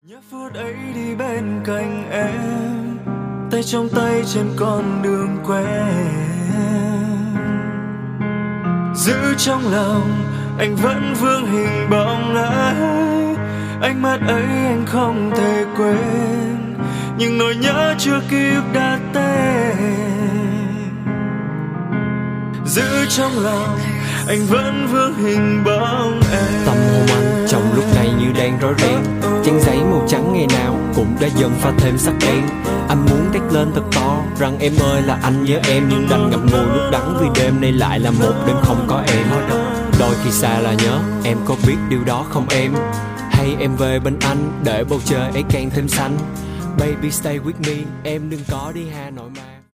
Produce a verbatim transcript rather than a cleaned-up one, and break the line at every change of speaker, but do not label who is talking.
Nhớ phút ấy đi bên cạnh em, tay trong tay trên con đường quen. Giữ trong lòng anh vẫn vương hình bóng ấy, ánh mắt ấy anh không thể quên, nhưng nỗi nhớ chưa kịp đặt tên. Giữ trong lòng anh vẫn vương hình bóng em.
Tâm hồn anh trong lúc này như đang rối ren, trang giấy màu trắng ngày nào cũng đã dần pha thêm sắc đen. Anh muốn thét lên thật to rằng em ơi là anh nhớ em, nhưng đành ngậm ngùi nuốt đắng vì đêm nay lại là một đêm không có em. Đôi khi xa là nhớ, em có biết điều đó không em? Hay em về bên anh để bầu trời ấy càng thêm xanh. Baby stay with me, em đừng có đi Hà Nội mà.